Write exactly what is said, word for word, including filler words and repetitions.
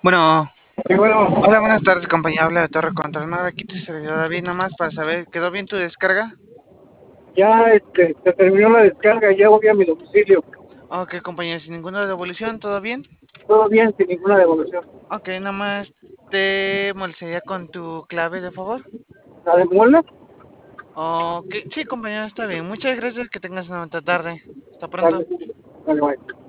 Bueno, Sí, bueno, hola, buenas tardes, compañía. Habla de Torre Control. Nada, aquí tu servidor David, nomás para saber, ¿quedó bien tu descarga? ya este, se terminó la descarga, ya voy a mi domicilio. Ok, compañía, sin ninguna devolución, ¿todo bien? Todo bien, sin ninguna devolución. Ok, nomás te molestaría con tu clave, de favor. ¿La devuelve? Ok, sí, compañero, está bien. Muchas gracias, que tengas una buena tarde. Hasta pronto. Vale, vale, vale.